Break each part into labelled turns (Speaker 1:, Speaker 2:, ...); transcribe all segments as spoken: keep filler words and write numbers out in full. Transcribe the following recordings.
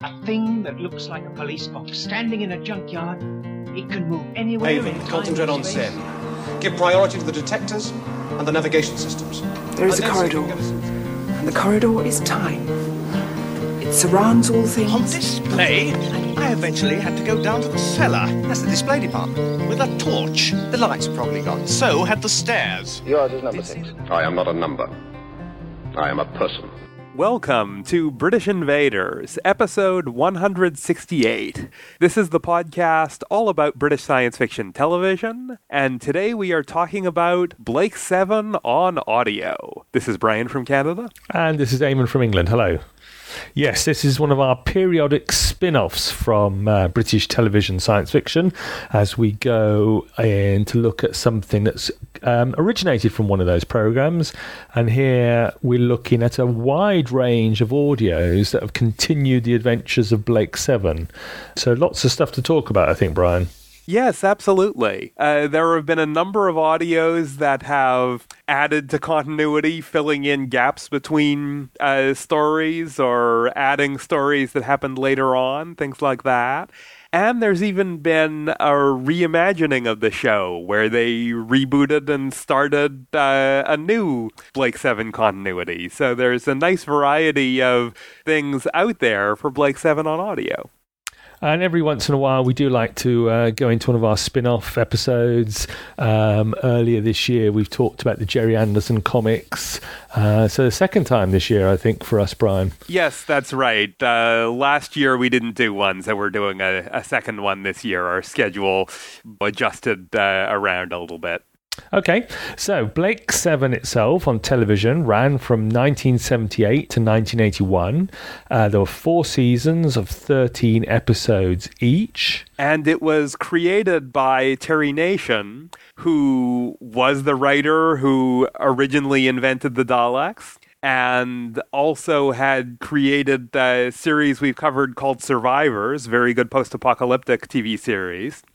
Speaker 1: A thing that looks like a police box standing in a junkyard. It can move anywhere.
Speaker 2: Haven, concentrate on Sen. Give priority to the detectors and the navigation systems.
Speaker 3: There is a corridor, and the corridor is time. It surrounds all things.
Speaker 4: On display, I eventually had to go down to the cellar.
Speaker 5: That's the display department.
Speaker 4: With a torch.
Speaker 5: The lights are probably gone.
Speaker 4: So had the stairs.
Speaker 6: Yours is number six.
Speaker 7: I am not a number. I am a person.
Speaker 8: Welcome to British Invaders, episode one hundred sixty-eight. This is the podcast all about British science fiction television, and today we are talking about Blake seven on audio. This is Brian from Canada.
Speaker 9: And this is Eamon from England. Hello. Yes, this is one of our periodic spin-offs from uh, British television science fiction as we go in to look at something that's um, originated from one of those programs. And here we're looking at a wide range of audios that have continued the adventures of Blake seven. So lots of stuff to talk about, I think, Brian.
Speaker 8: Yes, absolutely. Uh, there have been a number of audios that have added to continuity, filling in gaps between uh, stories or adding stories that happened later on, things like that. And there's even been a reimagining of the show where they rebooted and started uh, a new Blake seven continuity. So there's a nice variety of things out there for Blake seven on audio.
Speaker 9: And every once in a while, we do like to uh, go into one of our spin-off episodes. Um, earlier this year, we've talked about the Gerry Anderson comics. Uh, so the second time this year, I think, for us, Brian.
Speaker 8: Yes, that's right. Uh, last year, we didn't do one, so we're doing a, a second one this year. Our schedule adjusted uh, around a little bit.
Speaker 9: Okay, so Blake seven itself on television ran from nineteen seventy-eight to nineteen eighty-one. Uh, there were four seasons of thirteen episodes each.
Speaker 8: And it was created by Terry Nation, who was the writer who originally invented the Daleks, and also had created a series we've covered called Survivors, very good post-apocalyptic T V series.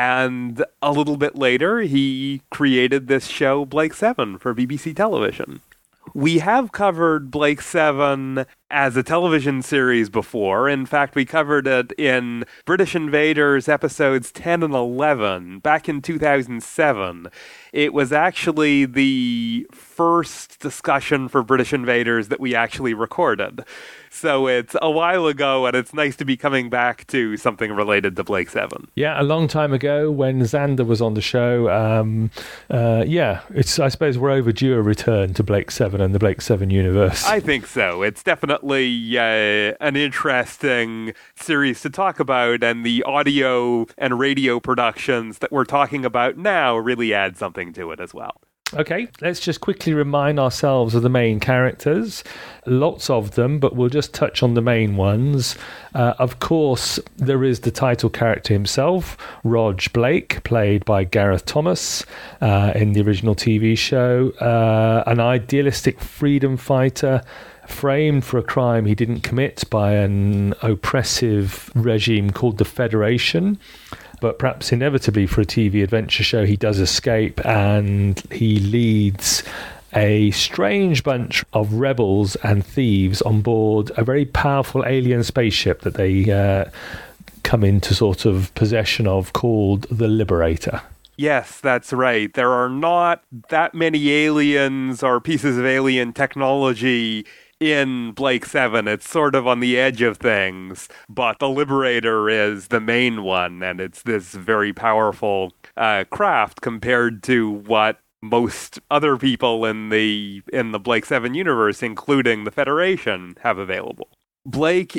Speaker 8: And a little bit later, he created this show, Blake seven, for B B C Television. We have covered Blake seven as a television series before. In fact, we covered it in British Invaders episodes ten and eleven back in two thousand seven. It was actually the first discussion for British Invaders that we actually recorded. So it's a while ago, and it's nice to be coming back to something related to Blake seven.
Speaker 9: Yeah, a long time ago when Xander was on the show. Um, uh, yeah, it's. I suppose we're overdue a return to Blake seven and the Blake seven universe.
Speaker 8: I think so. It's definitely uh, an interesting series to talk about, and the audio and radio productions that we're talking about now really add something to it as well.
Speaker 9: Okay, let's just quickly remind ourselves of the main characters. Lots of them, but we'll just touch on the main ones. Uh, of course, there is the title character himself, Rog Blake, played by Gareth Thomas uh, in the original T V show. Uh, an idealistic freedom fighter framed for a crime he didn't commit by an oppressive regime called the Federation. But perhaps inevitably for a T V adventure show, he does escape and he leads a strange bunch of rebels and thieves on board a very powerful alien spaceship that they uh, come into sort of possession of called the Liberator.
Speaker 8: Yes, that's right. There are not that many aliens or pieces of alien technology in Blake seven. It's sort of on the edge of things, but the Liberator is the main one, and it's this very powerful uh, craft compared to what most other people in the in the Blake seven universe, including the Federation, have available. Blake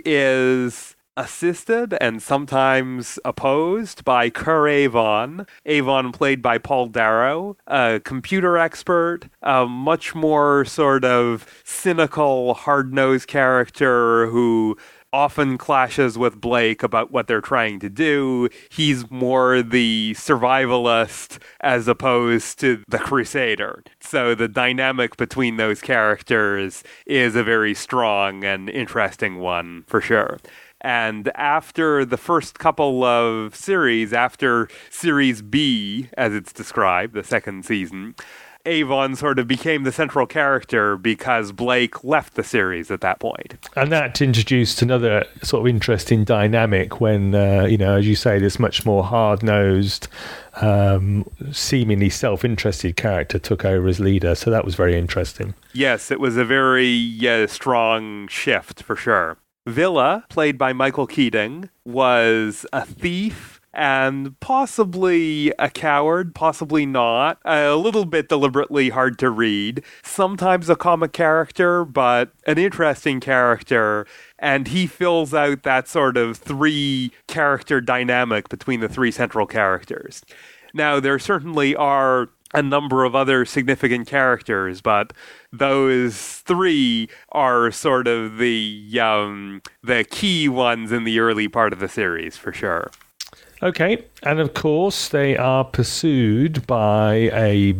Speaker 8: is assisted and sometimes opposed by Kerr Avon. Avon played by Paul Darrow, a computer expert, a much more sort of cynical, hard-nosed character who often clashes with Blake about what they're trying to do. He's more the survivalist as opposed to the crusader. So the dynamic between those characters is a very strong and interesting one, for sure. And after the first couple of series, after Series B, as it's described, the second season, Avon sort of became the central character because Blake left the series at that point.
Speaker 9: And that introduced another sort of interesting dynamic when, uh, you know, as you say, this much more hard-nosed, um, seemingly self-interested character took over as leader. So that was very interesting.
Speaker 8: Yes, it was a very uh, strong shift for sure. Villa, played by Michael Keating, was a thief and possibly a coward, possibly not. A little bit deliberately hard to read. Sometimes a comic character, but an interesting character. And he fills out that sort of three-character dynamic between the three central characters. Now, there certainly are a number of other significant characters, but those three are sort of the um, the key ones in the early part of the series, for sure.
Speaker 9: Okay, and of course they are pursued by a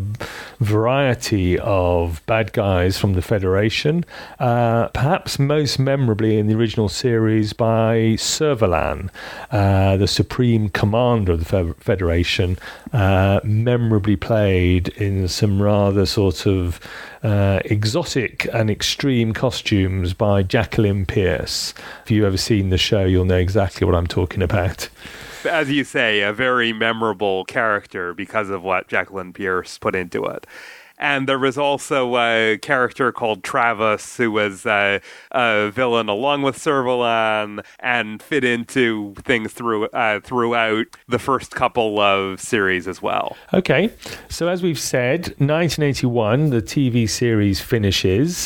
Speaker 9: variety of bad guys from the Federation, uh, perhaps most memorably in the original series by Servalan, uh, the Supreme Commander of the Fe- Federation, uh, memorably played in some rather sort of uh, exotic and extreme costumes by Jacqueline Pierce. If you've ever seen the show, you'll know exactly what I'm talking about.
Speaker 8: As you say, a very memorable character because of what Jacqueline Pierce put into it. And there was also a character called Travis, who was a, a villain along with Servalan and fit into things through, uh, throughout the first couple of series as well.
Speaker 9: Okay, so as we've said, nineteen eighty-one, the T V series finishes,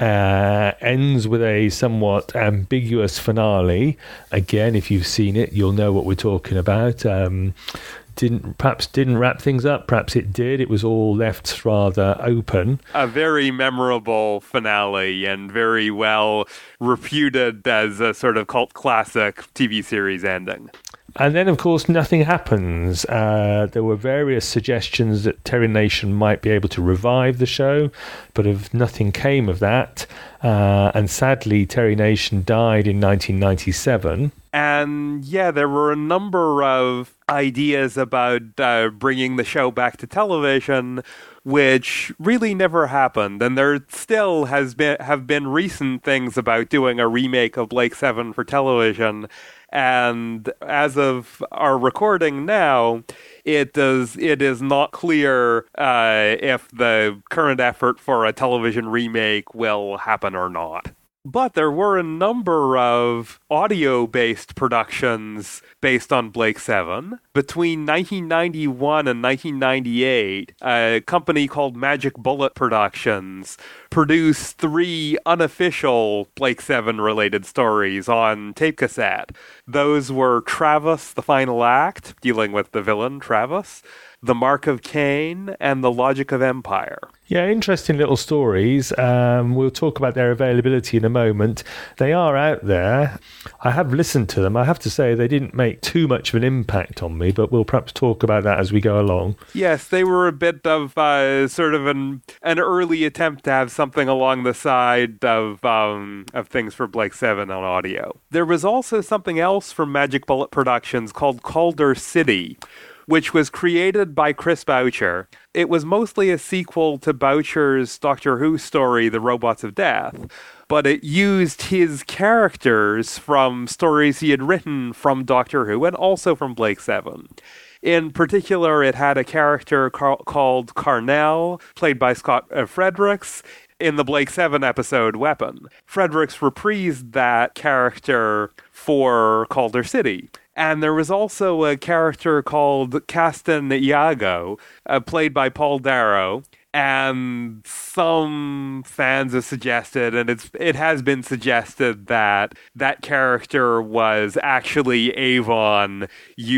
Speaker 9: uh, ends with a somewhat ambiguous finale. Again, if you've seen it, you'll know what we're talking about. Um, didn't perhaps didn't wrap things up, perhaps it did. It was all left rather open.
Speaker 8: A very memorable finale and very well reputed as a sort of cult classic T V series ending.
Speaker 9: And then, of course, nothing happens. Uh, there were various suggestions that Terry Nation might be able to revive the show, but if nothing came of that. Uh, and sadly, Terry Nation died in nineteen ninety-seven.
Speaker 8: And yeah, there were a number of ideas about uh, bringing the show back to television, which really never happened. And there still has been have been recent things about doing a remake of Blake Seven for television. And as of our recording now, it does it is not clear uh, if the current effort for a television remake will happen or not. But there were a number of audio-based productions based on Blake Seven. Between nineteen ninety-one and nineteen ninety-eight, a company called Magic Bullet Productions produced three unofficial Blake Seven-related stories on tape cassette. Those were Travis, the Final Act, dealing with the villain, Travis, The Mark of Cain, and The Logic of Empire.
Speaker 9: Yeah, interesting little stories. Um, we'll talk about their availability in a moment. They are out there. I have listened to them. I have to say they didn't make too much of an impact on me, but we'll perhaps talk about that as we go along.
Speaker 8: Yes, they were a bit of uh, sort of an an early attempt to have something along the side of um, of things for Blake Seven on audio. There was also something else from Magic Bullet Productions called Calder City, which was created by Chris Boucher. It was mostly a sequel to Boucher's Doctor Who story, The Robots of Death, but it used his characters from stories he had written from Doctor Who and also from Blake Seven. In particular, it had a character ca- called Carnell, played by Scott uh, Fredericks, in the Blake Seven episode Weapon. Fredericks reprised that character for Calder City. And there was also a character called Castan Iago, uh, played by Paul Darrow. And some fans have suggested, and it's it has been suggested, that that character was actually Avon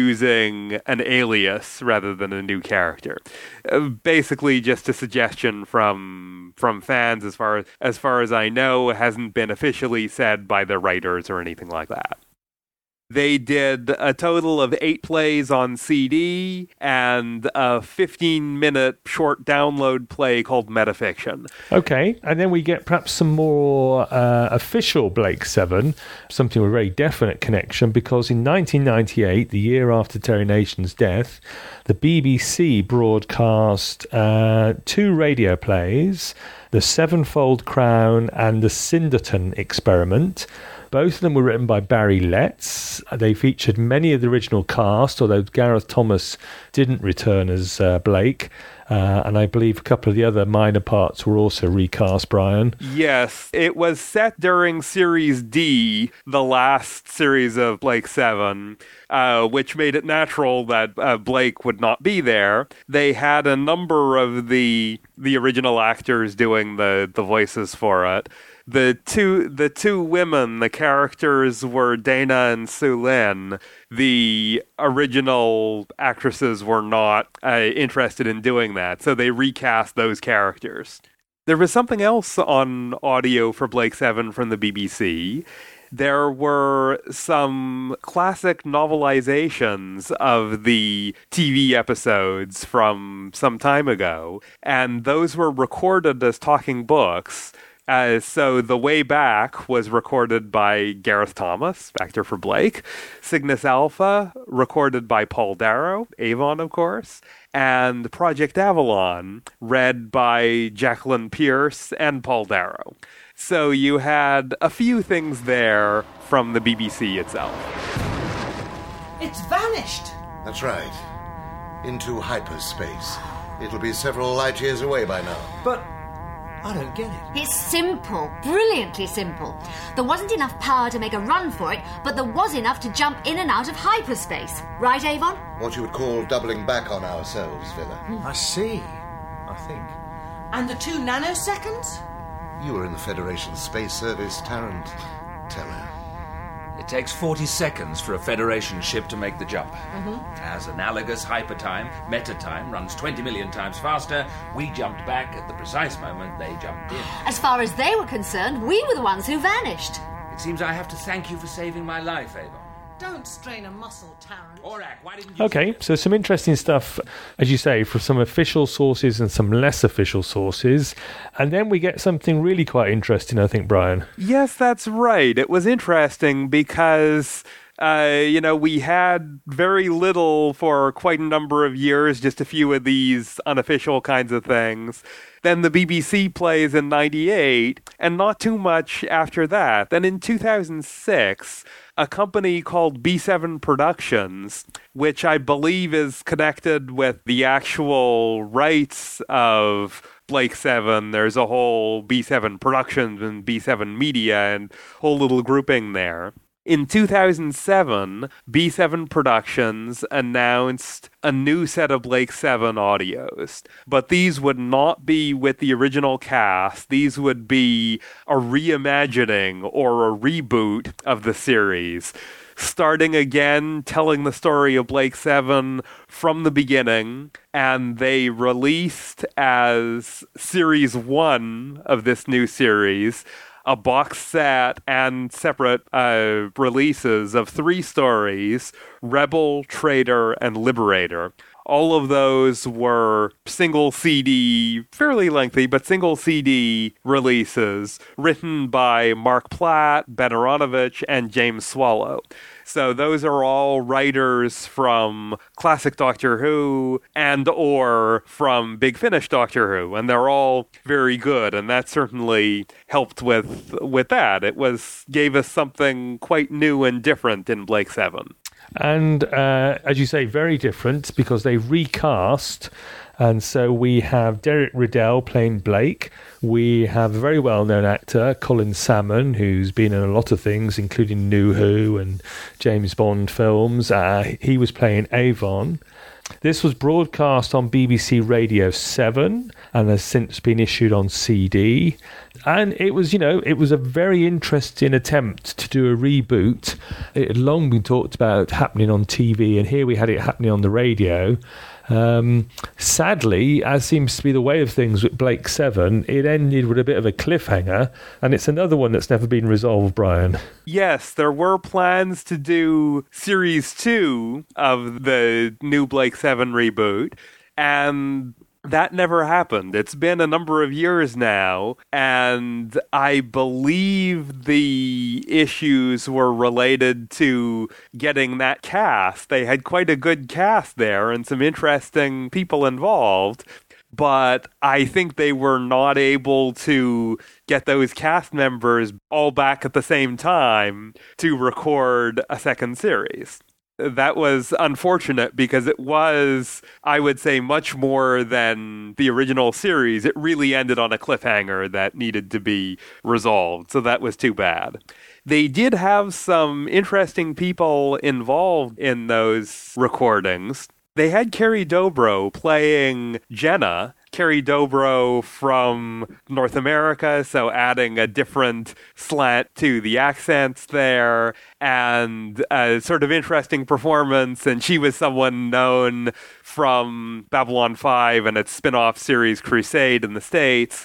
Speaker 8: using an alias rather than a new character. Uh, basically, just a suggestion from from fans. As far as, as far as I know, it hasn't been officially said by the writers or anything like that. They did a total of eight plays on C D and a fifteen-minute short download play called Metafiction.
Speaker 9: Okay, and then we get perhaps some more uh, official Blake seven, something with a very definite connection, because in nineteen ninety-eight, the year after Terry Nation's death, the B B C broadcast uh, two radio plays, The Sevenfold Crown and The Cinderton Experiment. Both of them were written by Barry Letts. They featured many of the original cast, although Gareth Thomas didn't return as uh, Blake. Uh, and I believe a couple of the other minor parts were also recast, Brian.
Speaker 8: Yes, it was set during Series D, the last series of Blake seven, uh, which made it natural that uh, Blake would not be there. They had a number of the the original actors doing the, the voices for it. The two the two women, the characters were Dana and Sue Lynn. The original actresses were not uh, interested in doing that, so they recast those characters. There was something else on audio for Blake seven from the B B C. There were some classic novelizations of the T V episodes from some time ago, and those were recorded as talking books. Uh, so The Way Back was recorded by Gareth Thomas, actor for Blake. Cygnus Alpha, recorded by Paul Darrow, Avon, of course. And Project Avalon, read by Jacqueline Pierce and Paul Darrow. So you had a few things there from the B B C itself.
Speaker 6: It's vanished!
Speaker 10: That's right. Into hyperspace. It'll be several light years away by now.
Speaker 6: But I don't get it.
Speaker 11: It's simple, brilliantly simple. There wasn't enough power to make a run for it, but there was enough to jump in and out of hyperspace. Right, Avon?
Speaker 10: What you would call doubling back on ourselves, Villa.
Speaker 6: Mm, I see, I think. And the two nanoseconds?
Speaker 10: You were in the Federation Space Service, Tarrant. Tell her.
Speaker 12: It takes forty seconds for a Federation ship to make the jump.
Speaker 11: Mm-hmm.
Speaker 12: As analogous hypertime, metatime runs twenty million times faster, we jumped back at the precise moment they jumped in.
Speaker 11: As far as they were concerned, we were the ones who vanished.
Speaker 12: It seems I have to thank you for saving my life, Avon.
Speaker 6: Don't strain a muscle, Tarrant.
Speaker 12: Orak, why didn't you...
Speaker 9: Okay, so some interesting stuff, as you say, from some official sources and some less official sources. And then we get something really quite interesting, I think, Brian.
Speaker 8: Yes, that's right. It was interesting because... Uh, you know, we had very little for quite a number of years, just a few of these unofficial kinds of things. Then the B B C plays in ninety-eight, and not too much after that. Then in two thousand six, a company called B seven Productions, which I believe is connected with the actual rights of Blake seven. There's a whole B seven Productions and B seven Media and whole little grouping there. In two thousand seven, B seven Productions announced a new set of Blake seven audios, but these would not be with the original cast. These would be a reimagining or a reboot of the series, starting again, telling the story of Blake seven from the beginning, and they released as Series one of this new series a box set and separate uh, releases of three stories, Rebel, Traitor, and Liberator. All of those were single C D, fairly lengthy, but single C D releases written by Mark Platt, Ben Aronovich, and James Swallow. So those are all writers from classic Doctor Who and or from Big Finish Doctor Who, and they're all very good, and that certainly helped with with that. It was gave us something quite new and different in Blake seven.
Speaker 9: And uh, as you say, very different because they recast. And so we have Derek Riddell playing Blake. We have a very well-known actor, Colin Salmon, who's been in a lot of things, including New Who and James Bond films. Uh, he was playing Avon. This was broadcast on B B C Radio seven and has since been issued on C D. And it was, you know, it was a very interesting attempt to do a reboot It had long been talked about happening on T V, and here we had it happening on the radio. Um, sadly, as seems to be the way of things with Blake Seven, it ended with a bit of a cliffhanger, and it's another one that's never been resolved, Brian.
Speaker 8: Yes, there were plans to do Series two of the new Blake Seven reboot, and that never happened. It's been a number of years now, and I believe the issues were related to getting that cast. They had quite a good cast there and some interesting people involved, but I think they were not able to get those cast members all back at the same time to record a second series. That was unfortunate because it was, I would say, much more than the original series. It really ended on a cliffhanger that needed to be resolved, so that was too bad. They did have some interesting people involved in those recordings. They had Carrie Dobro playing Jenna, Carrie Dobro from North America, so adding a different slant to the accents there, and a sort of interesting performance, and she was someone known from Babylon five and its spin-off series Crusade in the States.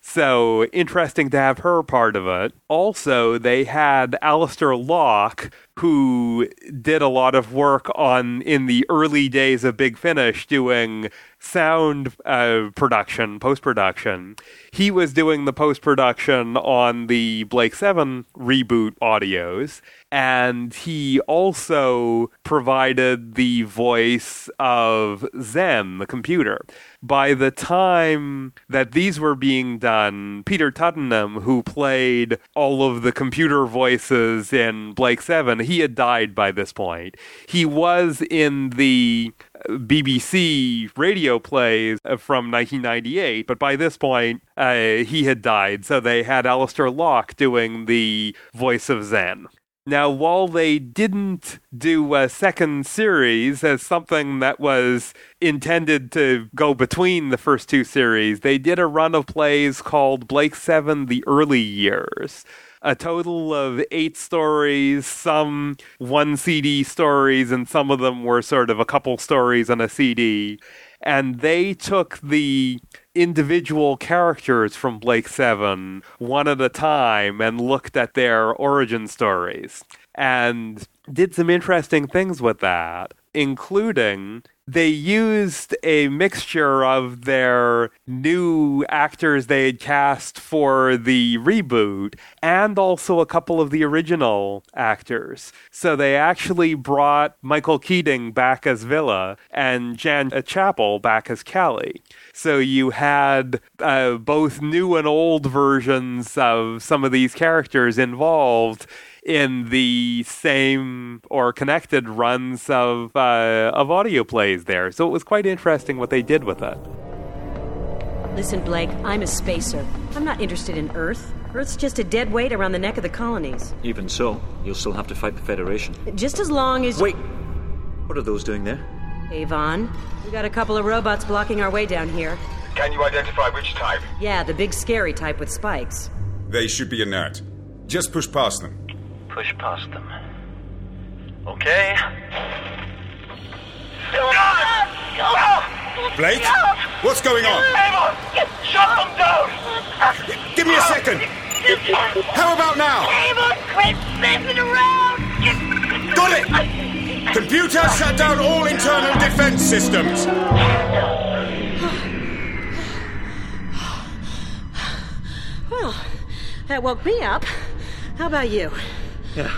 Speaker 8: So interesting to have her part of it. Also, they had Alistair Locke, who did a lot of work on in the early days of Big Finish doing sound uh, production, post-production. He was doing the post-production on the Blake Seven reboot audios, and he also provided the voice of Zen, the computer. By the time that these were being done, Peter Tuddenham, who played all of the computer voices in Blake Seven, he had died by this point. He was in the B B C radio plays from nineteen ninety-eight, but by this point, uh, he had died, so they had Alistair Locke doing the voice of Zen. Now, while they didn't do a second series as something that was intended to go between the first two series, they did a run of plays called Blake Seven: The Early Years. A total of eight stories, some one C D stories, and some of them were sort of a couple stories on a C D. And they took the individual characters from Blake Seven one at a time and looked at their origin stories and did some interesting things with that, including they used a mixture of their new actors they had cast for the reboot and also a couple of the original actors. So they actually brought Michael Keating back as Villa and Jan Chappell back as Callie. So you had uh, both new and old versions of some of these characters involved in the same or connected runs of uh, of audio plays there. So it was quite interesting what they did with it.
Speaker 13: Listen, Blake, I'm a spacer. I'm not interested in Earth. Earth's just a dead weight around the neck of the colonies.
Speaker 14: Even so, you'll still have to fight the Federation.
Speaker 13: Just as long as...
Speaker 14: Wait! What are those doing there?
Speaker 13: Avon, we got a couple of robots blocking our way down here.
Speaker 15: Can you identify which type?
Speaker 13: Yeah, the big scary type with spikes.
Speaker 15: They should be inert. Just push past them.
Speaker 16: Push past them. Okay.
Speaker 15: Blake? What's going on?
Speaker 16: Avon! Shut them down!
Speaker 15: Give me a second! How about now?
Speaker 16: Avon, quit messing around!
Speaker 15: Got it! Computer, shut down all internal defense systems!
Speaker 13: Well, that woke me up. How about you?
Speaker 14: Yeah.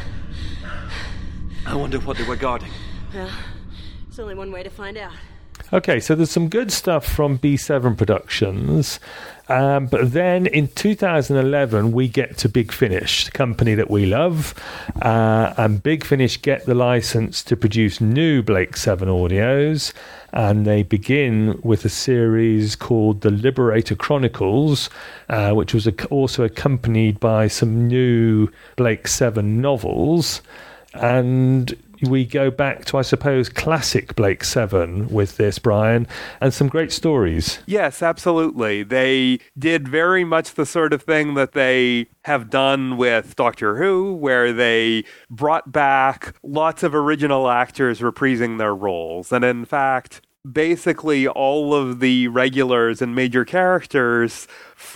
Speaker 14: I wonder what they were guarding.
Speaker 13: Well, there's only one way to find out.
Speaker 9: Okay, so there's some good stuff from B seven Productions, um, but then in two thousand eleven we get to Big Finish, the company that we love, uh, and Big Finish get the license to produce new Blake Seven audios, and they begin with a series called The Liberator Chronicles, uh, which was a- also accompanied by some new Blake Seven novels. And we go back to, I suppose, classic Blake Seven with this, Brian, and some great stories.
Speaker 8: Yes, absolutely. They did very much the sort of thing that they have done with Doctor Who, where they brought back lots of original actors reprising their roles. And in fact, basically all of the regulars and major characters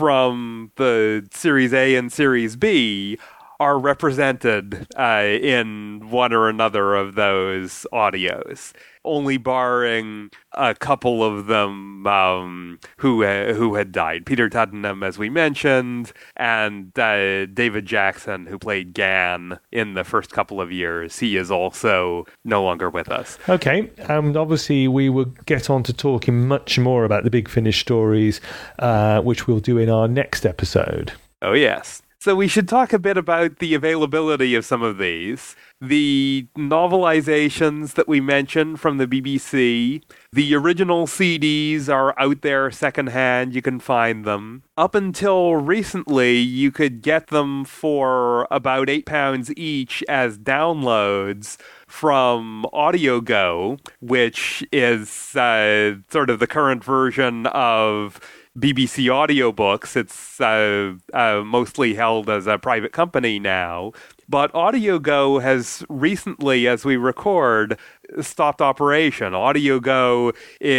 Speaker 8: from the Series A and Series B are represented uh, in one or another of those audios, only barring a couple of them um, who uh, who had died. Peter Tuddenham, as we mentioned, and uh, David Jackson, who played Gan in the first couple of years. He is also no longer with us.
Speaker 9: Okay, and obviously we will get on to talking much more about the Big Finish stories, uh, which we'll do in our next episode.
Speaker 8: Oh, yes. So we should talk a bit about the availability of some of these. The novelizations that we mentioned from the B B C, the original C Ds are out there secondhand. You can find them. Up until recently, you could get them for about eight pounds each as downloads from AudioGo, which is uh, sort of the current version of B B C audiobooks. It's uh, uh, mostly held as a private company now. But AudioGo has recently, as we record, stopped operation. AudioGo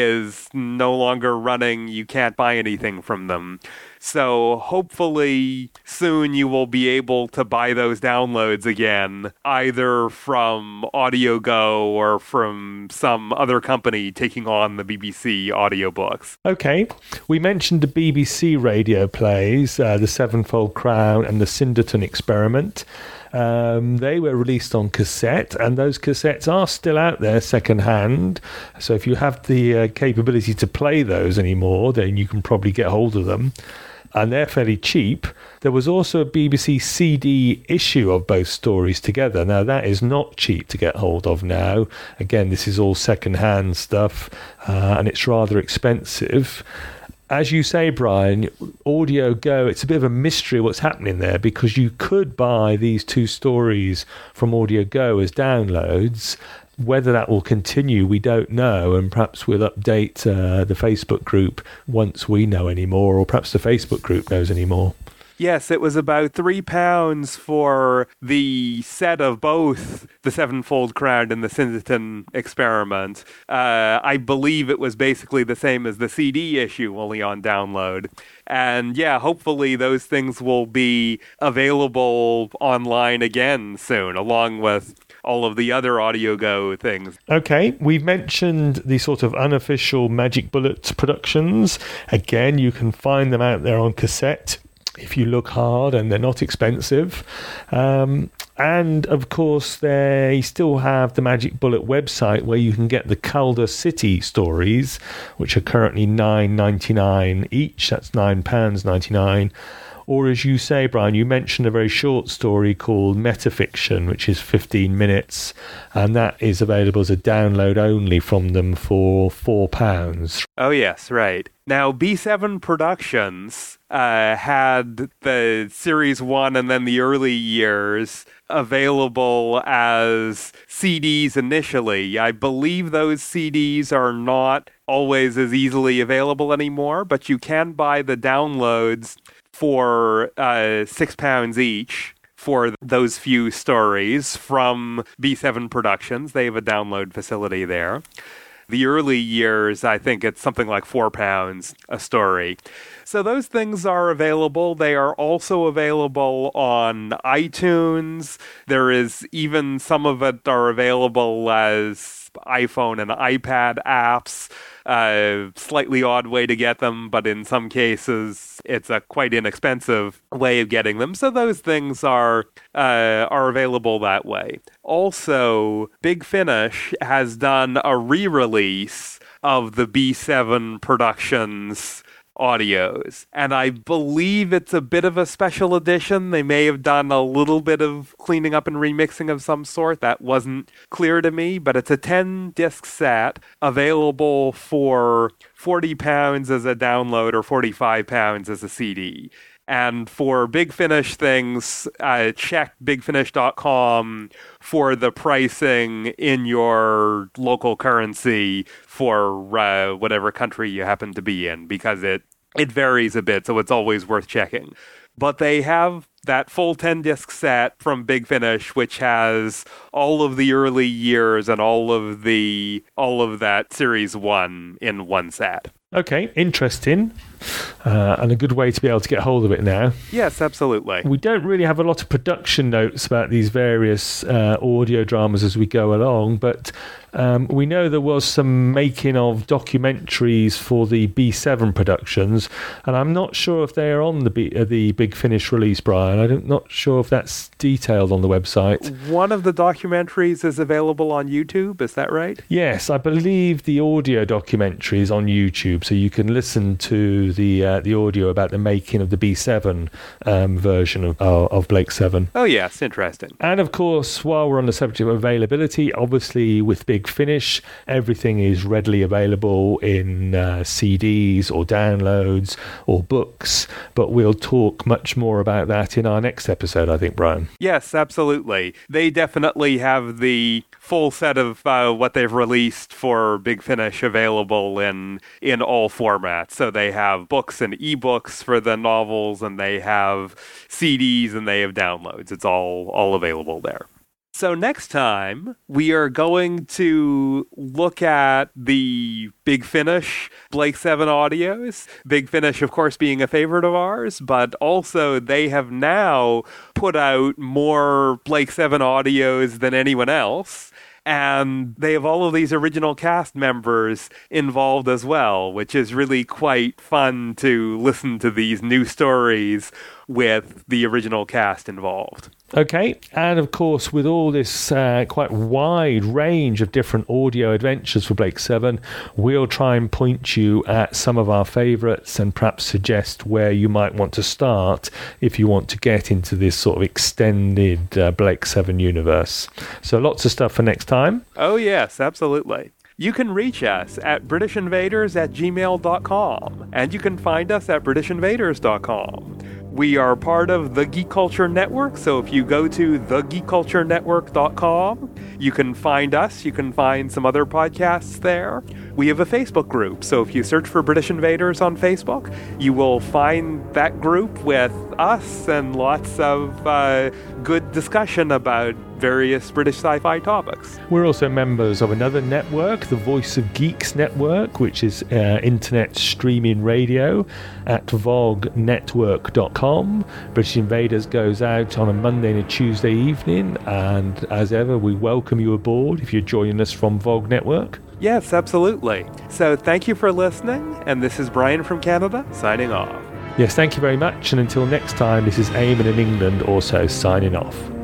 Speaker 8: is no longer running. You can't buy anything from them. So hopefully soon you will be able to buy those downloads again, either from AudioGo or from some other company taking on the B B C audiobooks.
Speaker 9: Okay, we mentioned the B B C radio plays, uh, The Sevenfold Crown and The Cinderton Experiment. Um, they were released on cassette, and those cassettes are still out there second-hand. So if you have the uh, capability to play those anymore, then you can probably get hold of them. And they're fairly cheap. There was also a B B C C D issue of both stories together. Now, that is not cheap to get hold of now. Again, this is all second-hand stuff, uh, and it's rather expensive. As you say, Brian, AudioGo, it's a bit of a mystery what's happening there, because you could buy these two stories from AudioGo as downloads. Whether that will continue, we don't know, and perhaps we'll update uh, the Facebook group once we know any more, or perhaps the Facebook group knows any more.
Speaker 8: Yes, it was about three pounds for the set of both The Sevenfold Crown and The Cinderton Experiment. Uh, I believe it was basically the same as the C D issue, only on download. And yeah, hopefully those things will be available online again soon, along with all of the other AudioGo things.
Speaker 9: Okay, we've mentioned the sort of unofficial Magic Bullet productions. Again, you can find them out there on cassette if you look hard, and they're not expensive. Um, and of course, they still have the Magic Bullet website where you can get the Calder City stories, which are currently nine ninety-nine each. That's nine pounds ninety-nine. Or as you say, Brian, you mentioned a very short story called Metafiction, which is fifteen minutes, and that is available as a download only from them for four pounds.
Speaker 8: Oh, yes, right. Now, B seven Productions uh, had the Series one and then the early years available as C Ds initially. I believe those C Ds are not always as easily available anymore, but you can buy the downloads for uh, six pounds each for those few stories from B seven Productions. They have a download facility there. The early years, I think it's something like four pounds a story. So those things are available. They are also available on iTunes. There is even some of it are available as iPhone and iPad apps. Uh, slightly odd way to get them, but in some cases it's a quite inexpensive way of getting them. So those things are uh, are available that way. Also, Big Finish has done a re-release of the B seven Productions audios, and I believe it's a bit of a special edition. They may have done a little bit of cleaning up and remixing of some sort. That wasn't clear to me, but it's a ten disc set available for forty pounds as a download or forty-five pounds as a C D. And for Big Finish things, uh, check big finish dot com for the pricing in your local currency for uh, whatever country you happen to be in, because it, it varies a bit, so it's always worth checking. But they have that full ten-disc set from Big Finish, which has all of the early years and all of the all of that Series one in one set.
Speaker 9: Okay, interesting. Uh, and a good way to be able to get hold of it now.
Speaker 8: Yes, absolutely.
Speaker 9: We don't really have a lot of production notes about these various uh, audio dramas as we go along, but um, we know there was some making of documentaries for the B seven productions, and I'm not sure if they are on the B- uh, the Big Finish release, Brian. I'm not sure if that's detailed on the website.
Speaker 8: One of the documentaries is available on YouTube, is that right?
Speaker 9: Yes, I believe the audio documentary is on YouTube, so you can listen to the uh, the audio about the making of the B seven um, version of, uh, of Blake seven.
Speaker 8: Oh yes, interesting.
Speaker 9: And of course, while we're on the subject of availability, obviously with Big Finish, everything is readily available in uh, C Ds or downloads or books, but we'll talk much more about that in our next episode, I think, Brian.
Speaker 8: Yes, absolutely. They definitely have the full set of uh, what they've released for Big Finish available in in all formats. So they have books and ebooks for the novels, and they have C Ds, and they have downloads. It's all all available there. So next time, we are going to look at the Big Finish Blake seven audios. Big Finish, of course, being a favorite of ours, but also they have now put out more Blake seven audios than anyone else. And they have all of these original cast members involved as well, which is really quite fun to listen to these new stories with the original cast involved.
Speaker 9: Okay, and of course, with all this uh, quite wide range of different audio adventures for Blake seven, we'll try and point you at some of our favourites and perhaps suggest where you might want to start if you want to get into this sort of extended uh, Blake seven universe. So lots of stuff for next time.
Speaker 8: Oh yes, absolutely. You can reach us at british invaders at gmail dot com, and you can find us at british invaders dot com. We are part of the Geek Culture Network, so if you go to the geek culture network dot com, you can find us, you can find some other podcasts there. We have a Facebook group, so if you search for British Invaders on Facebook, you will find that group with us and lots of uh, good discussion about various British sci-fi topics.
Speaker 9: We're also members of another network, the Voice of Geeks Network, which is uh, internet streaming radio at vog network dot com. British Invaders goes out on a Monday and a Tuesday evening, and as ever, we welcome you aboard if you're joining us from Vog Network.
Speaker 8: Yes, absolutely. So thank you for listening, and this is Brian from Canada, signing off.
Speaker 9: Yes, thank you very much, and until next time, this is Eamon in England also signing off.